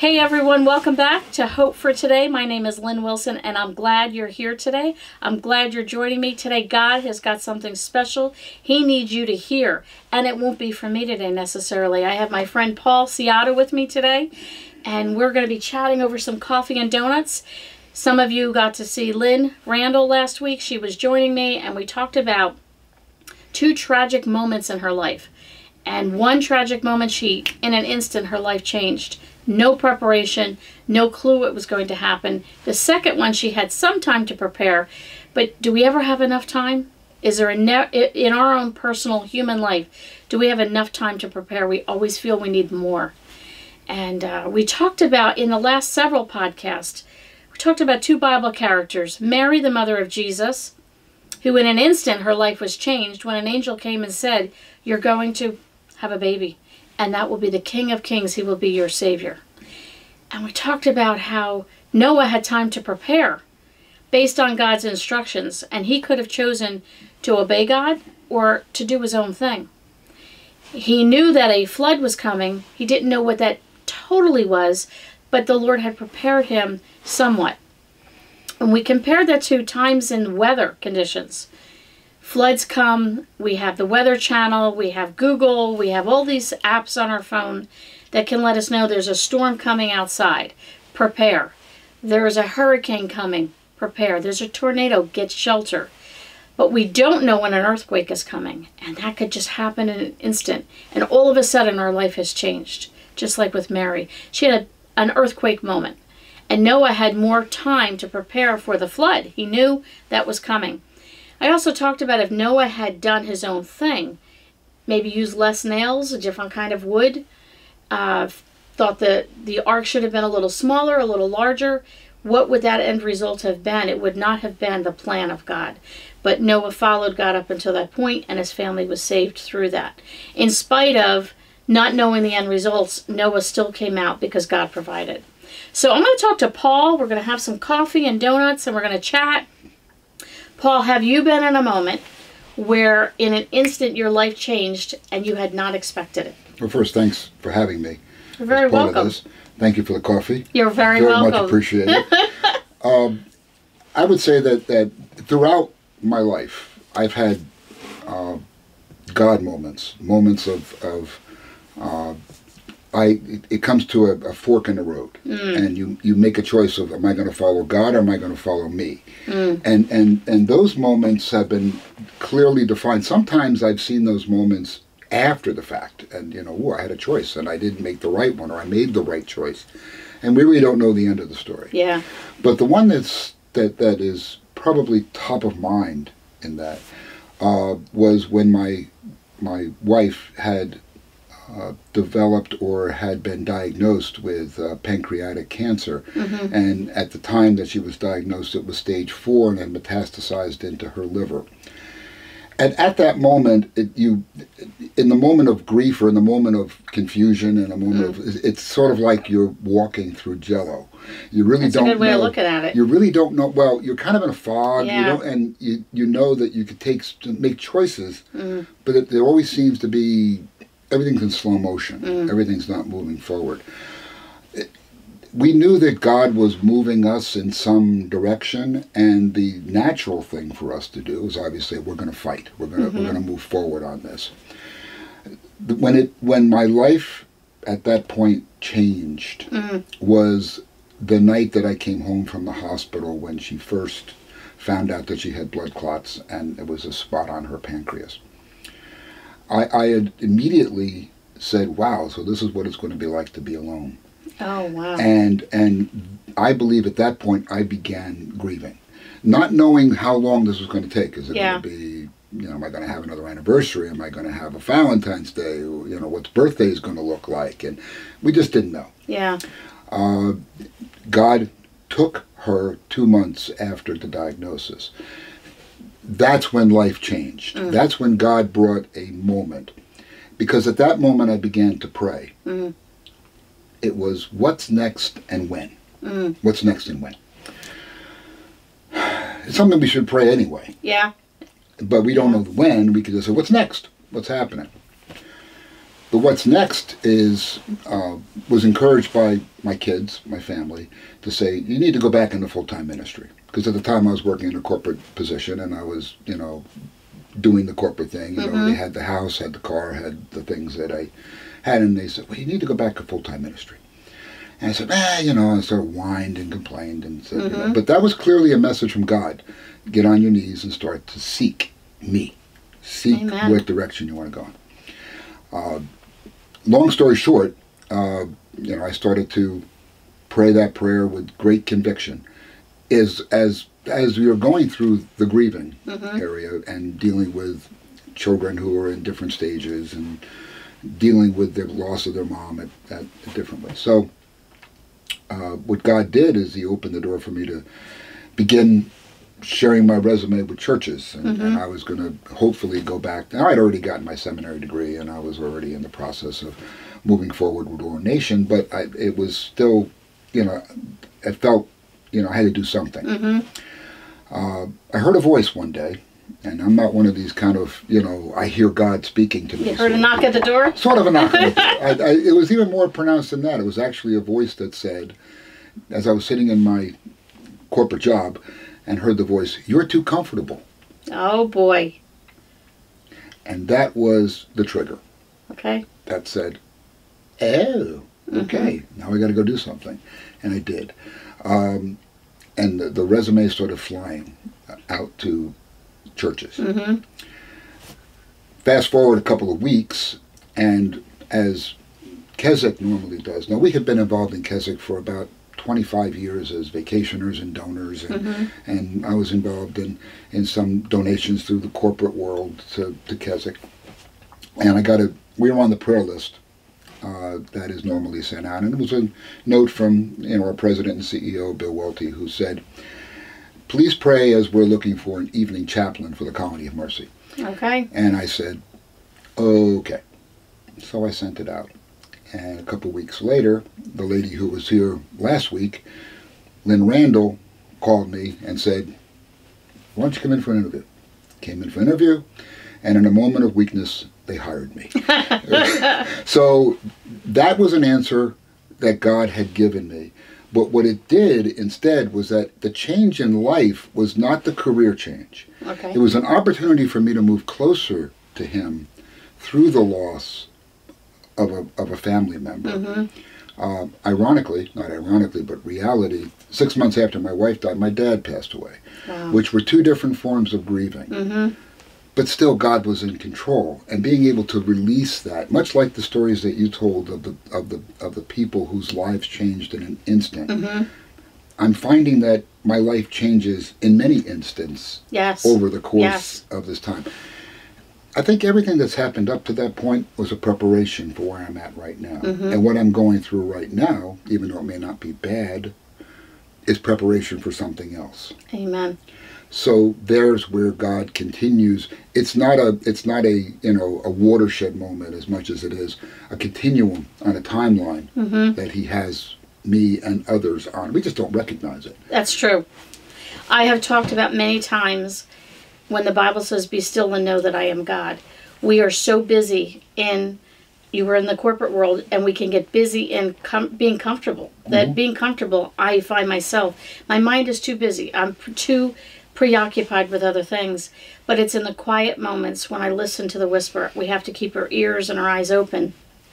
Hey everyone, welcome back to Hope for Today. My name is Lynn Wilson and I'm glad you're here today. I'm glad you're joining me today. God has got something special He needs you to hear, and it won't be from me today necessarily. I have my friend Paul Ciata with me today, and we're going to be chatting over some coffee and donuts. Some of you got to see Lynn Randall last week. She was joining me and we talked about two tragic moments in her life. And one tragic moment, in an instant, her life changed. No preparation, no clue what was going to happen. The second one, she had some time to prepare, but do we ever have enough time? Is there in our own personal human life, do we have enough time to prepare? We always feel we need more. And we talked about, in the last several podcasts, we talked about two Bible characters, Mary, the mother of Jesus, who in an instant, her life was changed when an angel came and said, you're going to have a baby, and that will be the King of Kings. He will be your Savior. And we talked about how Noah had time to prepare based on God's instructions, and he could have chosen to obey God or to do his own thing. He knew that a flood was coming. He didn't know what that totally was, but the Lord had prepared him somewhat. And we compared that to times in weather conditions. Floods come, we have the Weather Channel, we have Google, we have all these apps on our phone that can let us know there's a storm coming outside. Prepare. There is a hurricane coming. Prepare. There's a tornado. Get shelter. But we don't know when an earthquake is coming, and that could just happen in an instant. And all of a sudden our life has changed, just like with Mary. She had an earthquake moment, and Noah had more time to prepare for the flood. He knew that was coming. I also talked about if Noah had done his own thing, maybe used less nails, a different kind of wood, thought that the ark should have been a little smaller, a little larger, what would that end result have been? It would not have been the plan of God. But Noah followed God up until that point, and his family was saved through that. In spite of not knowing the end results, Noah still came out because God provided. So I'm going to talk to Paul. We're going to have some coffee and donuts, and we're going to chat. Paul, have you been in a moment where in an instant your life changed and you had not expected it? Well, first, thanks for having me. You're very welcome. Thank you for the coffee. You're very welcome. Very much appreciated. I would say that throughout my life, I've had God moments of it comes to a fork in the road, and you make a choice of, am I going to follow God or am I going to follow me? And those moments have been clearly defined. Sometimes I've seen those moments after the fact, and I had a choice and I didn't make the right one, or I made the right choice, and we really don't know the end of the story. Yeah. But the one that is probably top of mind in that was when my wife had developed or had been diagnosed with pancreatic cancer. And at the time that she was diagnosed, it was stage 4 and had metastasized into her liver. And at that moment, in the moment of grief or in the moment of confusion and a moment of, it's sort of like you're walking through Jell-O. You really don't know. That's a good way of looking at it. You really don't know. Well, you're kind of in a fog, and you know that you could make choices, but there always seems to be, everything's in slow motion. Everything's not moving forward. We knew that God was moving us in some direction, and the natural thing for us to do is obviously we're going to fight. We're going to move forward on this. When my life at that point changed was the night that I came home from the hospital when she first found out that she had blood clots and it was a spot on her pancreas. I had immediately said, wow, so this is what it's going to be like to be alone. Oh, wow. And I believe at that point I began grieving, not knowing how long this was going to take. Is it going to be, am I going to have another anniversary? Am I going to have a Valentine's Day? What's birthday is going to look like? And we just didn't know. Yeah. God took her 2 months after the diagnosis. That's when life changed. That's when God brought a moment. Because at that moment I began to pray. It was what's next and when. What's next and when. It's something we should pray anyway. Yeah. But we don't know when. We could just say, what's next? What's happening? But what's next is, was encouraged by my kids, my family, to say, you need to go back into full-time ministry. Because at the time I was working in a corporate position and I was, doing the corporate thing. You know, they had the house, had the car, had the things that I had. And they said, well, you need to go back to full-time ministry. And I said, I sort of whined and complained and said, but that was clearly a message from God. Get on your knees and start to seek me. Seek Amen. what direction you want to go in. Long story short, I started to pray that prayer with great conviction. As we were going through the grieving area and dealing with children who are in different stages and dealing with the loss of their mom at different ways. So what God did is he opened the door for me to begin sharing my resume with churches, and I was going to hopefully go back. Now, I'd already gotten my seminary degree, and I was already in the process of moving forward with ordination, but it was still, it felt, I had to do something. I heard a voice one day, and I'm not one of these kind of, I hear God speaking to me. You heard a knock at the door? Sort of a knock at the door. It was even more pronounced than that. It was actually a voice that said, as I was sitting in my corporate job, and heard the voice, "You're too comfortable." Oh, boy. And that was the trigger. Okay. That said, oh, okay, now I got to go do something. And I did. And the resume started flying out to churches. Fast forward a couple of weeks, and as Keswick normally does, now we had been involved in Keswick for about 25 years as vacationers and donors, and I was involved in some donations through the corporate world to Keswick. And we were on the prayer list that is normally sent out, and it was a note from our president and CEO, Bill Welty, who said, please pray as we're looking for an evening chaplain for the Colony of Mercy. Okay. And I said, okay. So I sent it out. And a couple of weeks later, the lady who was here last week, Lynn Randall, called me and said, why don't you come in for an interview? Came in for an interview, and in a moment of weakness, they hired me. So that was an answer that God had given me. But what it did instead was that the change in life was not the career change. Okay. It was an opportunity for me to move closer to him through the loss of a family member. Ironically, not ironically, but reality, 6 months after my wife died, my dad passed away, which were two different forms of grieving. But still, God was in control, and being able to release that, much like the stories that you told of the people whose lives changed in an instant. I'm finding that my life changes in many instances over the course of this time. I think everything that's happened up to that point was a preparation for where I'm at right now. And what I'm going through right now, even though it may not be bad, is preparation for something else. Amen. So there's where God continues. It's not a a watershed moment as much as it is a continuum on a timeline that he has me and others on. We just don't recognize it. That's true. I have talked about many times when the Bible says, be still and know that I am God. We are so busy you were in the corporate world, and we can get busy in being comfortable. That being comfortable, I find myself, my mind is too busy. I'm too preoccupied with other things. But it's in the quiet moments when I listen to the whisper. We have to keep our ears and our eyes open.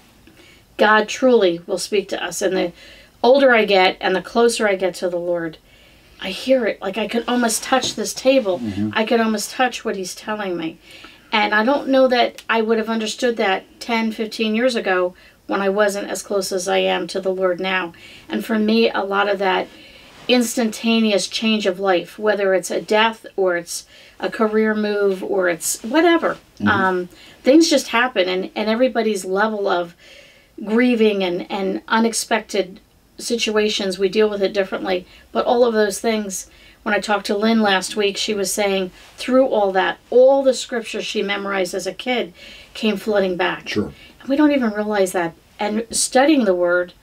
God truly will speak to us. And the older I get and the closer I get to the Lord, I hear it. Like I could almost touch this table. I could almost touch what he's telling me. And I don't know that I would have understood that 10, 15 years ago when I wasn't as close as I am to the Lord now. And for me, a lot of that instantaneous change of life, whether it's a death or it's a career move or it's whatever, things just happen. And everybody's level of grieving and unexpected situations, we deal with it differently. But all of those things, when I talked to Lynn last week, she was saying through all that, all the scriptures she memorized as a kid came flooding back. Sure. And we don't even realize that. And studying the Word,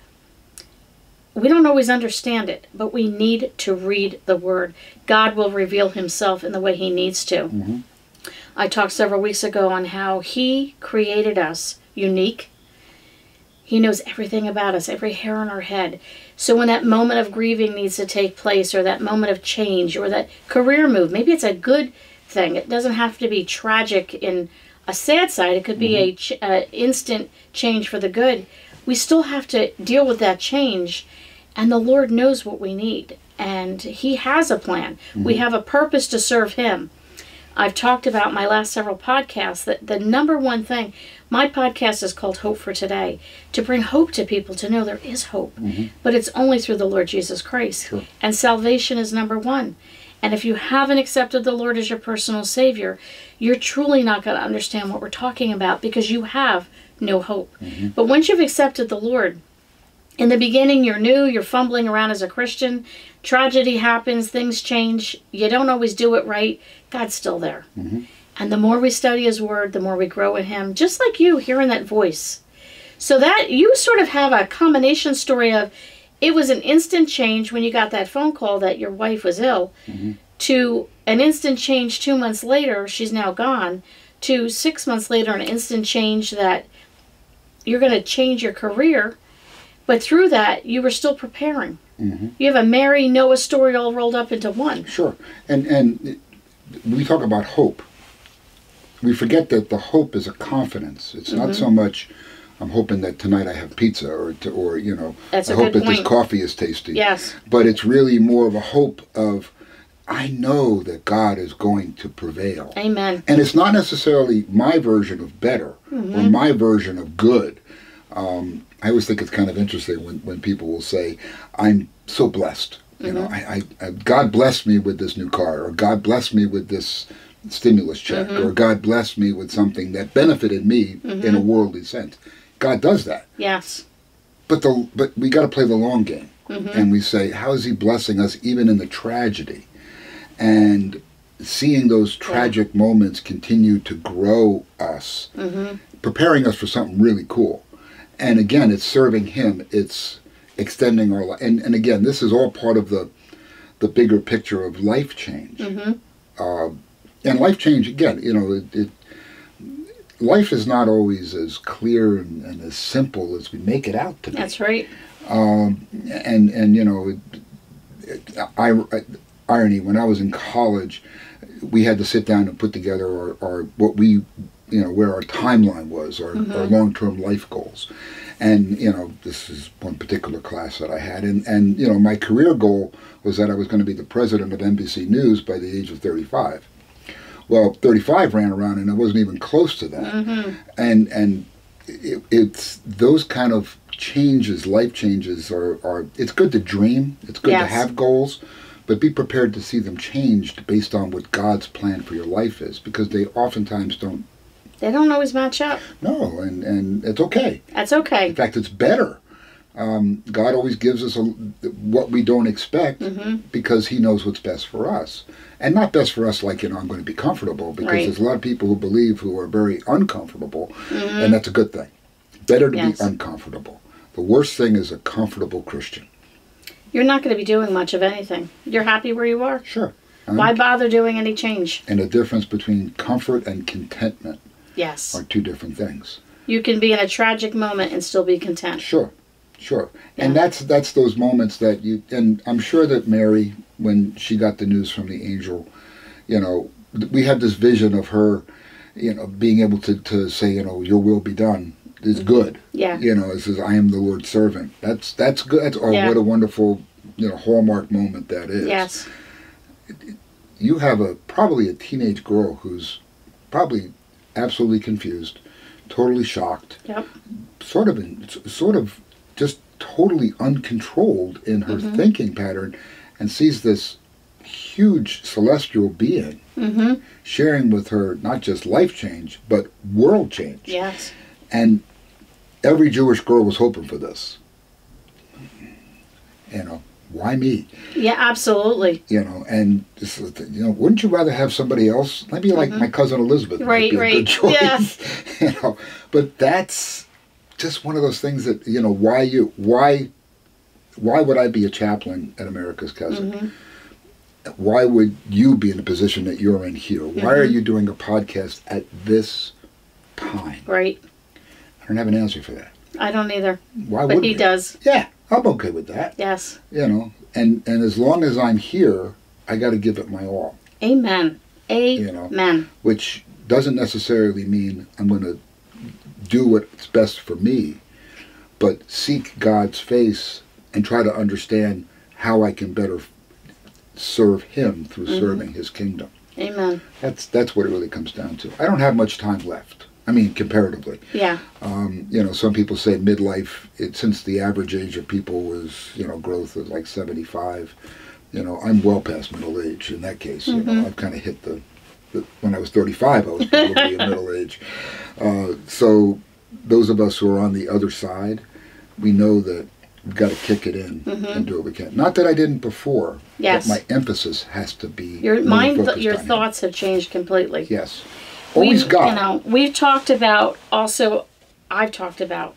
we don't always understand it, but we need to read the Word. God will reveal himself in the way he needs to. I talked several weeks ago on how he created us unique He knows everything about us, every hair on our head. So when that moment of grieving needs to take place, or that moment of change, or that career move, maybe it's a good thing. It doesn't have to be tragic in a sad side. It could be a instant change for the good. We still have to deal with that change, and the Lord knows what we need, and He has a plan. We have a purpose to serve Him. I've talked about my last several podcasts that the number one thing, my podcast is called Hope for Today, to bring hope to people, to know there is hope, but it's only through the Lord Jesus Christ. Sure. And salvation is number one. And if you haven't accepted the Lord as your personal Savior, you're truly not going to understand what we're talking about, because you have no hope. But once you've accepted the Lord, in the beginning you're new, you're fumbling around as a Christian, tragedy happens, things change, you don't always do it right, God's still there. And the more we study His Word, the more we grow in Him, just like you hearing that voice. So that you sort of have a combination story of, it was an instant change when you got that phone call that your wife was ill, to an instant change 2 months later, she's now gone, to 6 months later, an instant change that you're going to change your career. But through that, you were still preparing. You have a Mary Noah story all rolled up into one. Sure. And we talk about hope. We forget that the hope is a confidence. It's not so much, I'm hoping that tonight I have pizza, or you know, That's I a hope good that this point. coffee is tasty. Yes. But it's really more of a hope of, I know that God is going to prevail. Amen. And it's not necessarily my version of better or my version of good. I always think it's kind of interesting when people will say, I'm so blessed. You know, I God blessed me with this new car, or God blessed me with this stimulus check, or God blessed me with something that benefited me in a worldly sense. God does that. Yes. But we got to play the long game. And we say, how is He blessing us even in the tragedy? And seeing those tragic moments continue to grow us, preparing us for something really cool. And again, it's serving Him. It's extending our life. And again, this is all part of the bigger picture of life change. And life change, again, you know, life is not always as clear and as simple as we make it out to be. That's right. And you know, irony, when I was in college, we had to sit down and put together our what we, you know, where our timeline was, our long-term life goals. And, you know, this is one particular class that I had. And you know, my career goal was that I was going to be the president of NBC News by the age of 35. Well, 35 ran around and I wasn't even close to that. And it's those kind of changes, life changes are it's good to dream. It's good to have goals. But be prepared to see them changed based on what God's plan for your life is, because they oftentimes don't. They don't always match up. No, and it's okay. That's okay. In fact, it's better. God always gives us what we don't expect because He knows what's best for us. And not best for us like, you know, I'm going to be comfortable, because there's a lot of people who are very uncomfortable, and that's a good thing. Better to be uncomfortable. The worst thing is a comfortable Christian. You're not going to be doing much of anything. You're happy where you are. Sure. Why bother doing any change? And the difference between comfort and contentment Yes. are two different things. You can be in a tragic moment and still be content. Sure. And that's those moments that you, and I'm sure that Mary, when she got the news from the angel, you know, we had this vision of her, you know, being able to say, you know, your will be done is good. Yeah. You know, it says, I am the Lord's servant. That's good. That's, what a wonderful, you know, hallmark moment that is. Yes. You have probably a teenage girl who's probably absolutely confused, totally shocked. Yep. Sort of just totally uncontrolled in her thinking pattern, and sees this huge celestial being sharing with her not just life change, but world change. Yes. And every Jewish girl was hoping for this. You know, why me? Yeah, absolutely. You know, and you know, wouldn't you rather have somebody else? Maybe like my cousin Elizabeth might be a good choice. Yeah. You know, but that's just one of those things that, you know, why would I be a chaplain at America's Cousin? Why would you be in the position that you're in here? Why are you doing a podcast at this time? Right. I don't have an answer for that. I don't either. Why But would he we? does. Yeah, I'm okay with that. Yes. You know, and as long as I'm here, I got to give it my all. Amen. You know, Amen. which doesn't necessarily mean I'm going to do what's best for me, but seek God's face and try to understand how I can better serve Him through serving His kingdom. Amen. That's what it really comes down to. I don't have much time left. I mean, comparatively. Yeah. You know, some people say midlife, since the average age of people was, you know, growth was like 75, you know, I'm well past middle age in that case. You know, I've kind of hit the when I was 35, I was probably in middle age. So those of us who are on the other side, we know that we've got to kick it in and do what we can. Not that I didn't before, Yes. but my emphasis has to be Your more mind, focused your on Him. thoughts have changed completely. Yes. Always God. You know, we've talked about, also, I've talked about,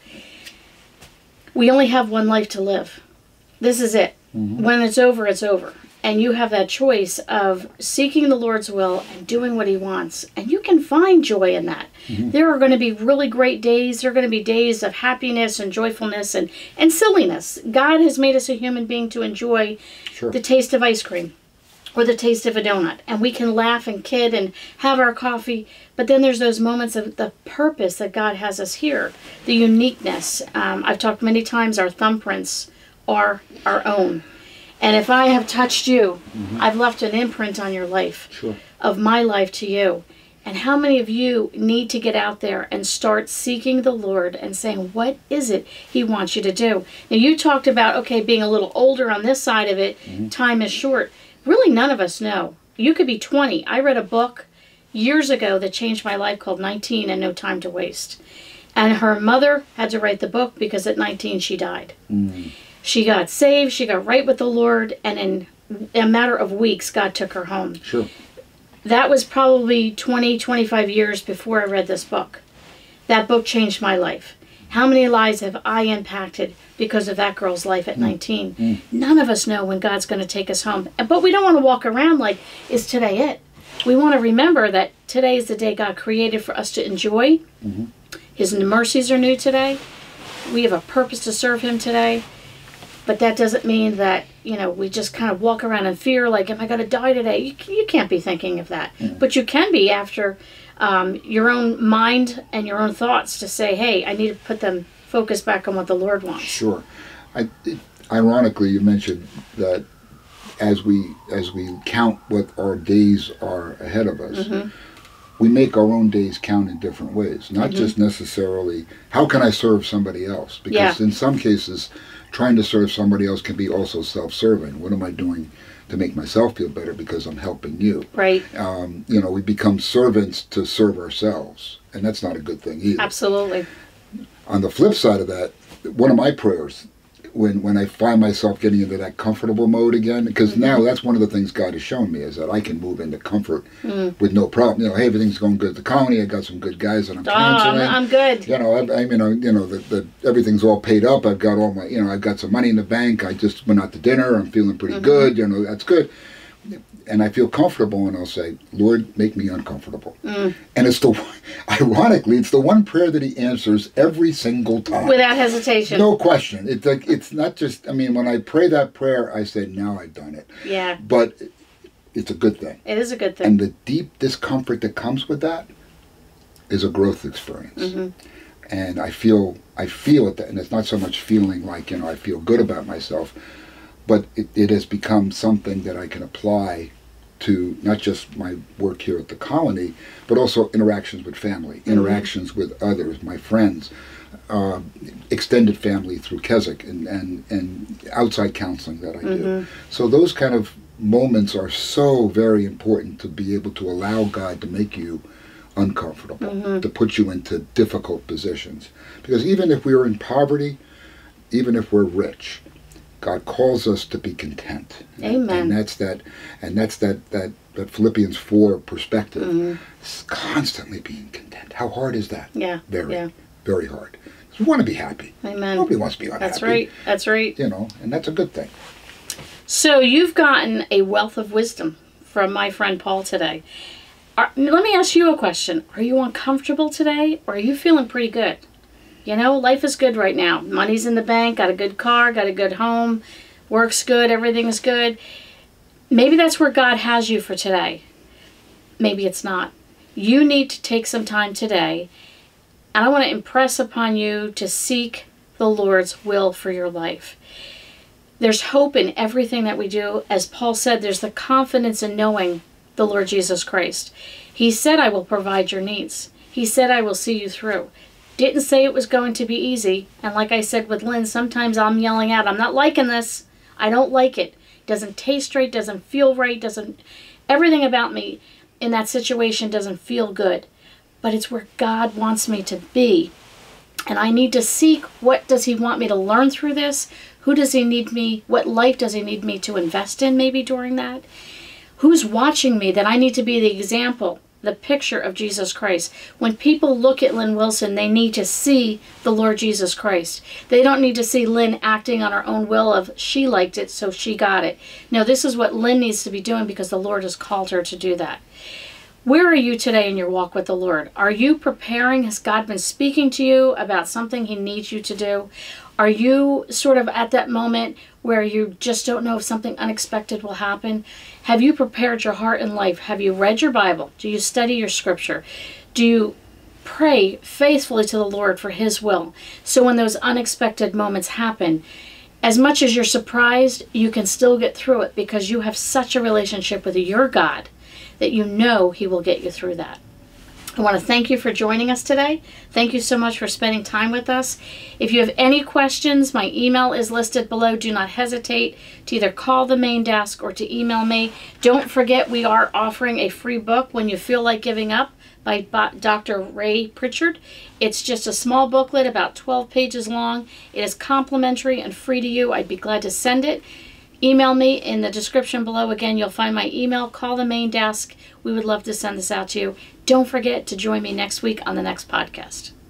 we only have one life to live. This is it. When it's over, it's over. And you have that choice of seeking the Lord's will and doing what He wants. And you can find joy in that. There are going to be really great days. There are going to be days of happiness and joyfulness and silliness. God has made us a human being to enjoy Sure. the taste of ice cream or the taste of a donut. And we can laugh and kid and have our coffee. But then there's those moments of the purpose that God has us here. The uniqueness. I've talked many times, our thumbprints are our own. And if I have touched you, I've left an imprint on your life, Sure. of my life to you. And how many of you need to get out there and start seeking the Lord and saying, what is it He wants you to do? Now, you talked about, okay, being a little older on this side of it, time is short. Really, none of us know. You could be 20. I read a book years ago that changed my life called 19 and No Time to Waste. And her mother had to write the book because at 19 she died. She got saved, she got right with the Lord, and in a matter of weeks, God took her home. Sure. That was probably 20, 25 years before I read this book. That book changed my life. How many lives have I impacted because of that girl's life at 19? None of us know when God's going to take us home. But we don't want to walk around like, is today it? We want to remember that today is the day God created for us to enjoy. His mercies are new today. We have a purpose to serve Him today. But that doesn't mean that, you know, we just kind of walk around in fear, like, am I going to die today? You can't be thinking of that. But you can be after your own mind and your own thoughts to say, hey, I need to put them focus back on what the Lord wants. Sure. Ironically, you mentioned that as we count what our days are ahead of us, we make our own days count in different ways. Not just necessarily, how can I serve somebody else? Because in some cases, trying to serve somebody else can be also self-serving. What am I doing to make myself feel better because I'm helping you? Right. You know, we become servants to serve ourselves, and that's not a good thing either. Absolutely. On the flip side of that, one of my prayers, when I find myself getting into that comfortable mode again, because now that's one of the things God has shown me, is that I can move into comfort with no problem. You know, hey, everything's going good at the colony. I got some good guys that I'm counseling. I'm good. You know, the everything's all paid up. I've got all my, you know, I've got some money in the bank. I just went out to dinner. I'm feeling pretty good. You know, that's good. And I feel comfortable, and I'll say, Lord, make me uncomfortable. And it's ironically, it's the one prayer that He answers every single time. Without hesitation. No question. It's like, it's not just, I mean, when I pray that prayer, I say, now I've done it. Yeah. But it's a good thing. It is a good thing. And the deep discomfort that comes with that is a growth experience. And I feel it, and it's not so much feeling like, you know, I feel good about myself, but it has become something that I can apply to not just my work here at the colony, but also interactions with family, interactions with others, my friends, extended family through Keswick, and outside counseling that I do. So those kind of moments are so very important, to be able to allow God to make you uncomfortable, to put you into difficult positions. Because even if we're in poverty, even if we're rich, God calls us to be content. Amen. And that's that Philippians 4 perspective. It's constantly being content. How hard is that? Yeah. Very, very hard. You want to be happy. Amen. Nobody wants to be unhappy. That's right. That's right. You know, and that's a good thing. So you've gotten a wealth of wisdom from my friend Paul today. Let me ask you a question. Are you uncomfortable today, or are you feeling pretty good? You know, life is good right now. Money's in the bank, got a good car, got a good home, work's good, everything's good. Maybe that's where God has you for today. Maybe it's not. You need to take some time today, and I want to impress upon you to seek the Lord's will for your life. There's hope in everything that we do. As Paul said, there's the confidence in knowing the Lord Jesus Christ. He said, I will provide your needs. He said, I will see you through. Didn't say it was going to be easy. And like I said with Lynn, sometimes I'm yelling out, I'm not liking this. I don't like it. Doesn't taste right, doesn't feel right, everything about me in that situation doesn't feel good. But it's where God wants me to be. And I need to seek, what does he want me to learn through this? Who does he need me? What life does he need me to invest in maybe during that? Who's watching me that I need to be the example, the picture of Jesus Christ? When people look at Lynn Wilson, they need to see the Lord Jesus Christ. They don't need to see Lynn acting on her own will of she liked it, so she got it. No, this is what Lynn needs to be doing because the Lord has called her to do that. Where are you today in your walk with the Lord? Are you preparing? Has God been speaking to you about something he needs you to do? Are you sort of at that moment where you just don't know if something unexpected will happen? Have you prepared your heart and life? Have you read your Bible? Do you study your scripture? Do you pray faithfully to the Lord for his will? So when those unexpected moments happen, as much as you're surprised, you can still get through it because you have such a relationship with your God that you know he will get you through that. I want to thank you for joining us today. Thank you so much for spending time with us. If you have any questions, my email is listed below. Do not hesitate to either call the main desk or to email me. Don't forget, we are offering a free book, When You Feel Like Giving Up, by Dr. Ray Pritchard. It's just a small booklet, about 12 pages long. It is complimentary and free to you. I'd be glad to send it. Email me in the description below. Again, you'll find my email. Call the main desk. We would love to send this out to you. Don't forget to join me next week on the next podcast.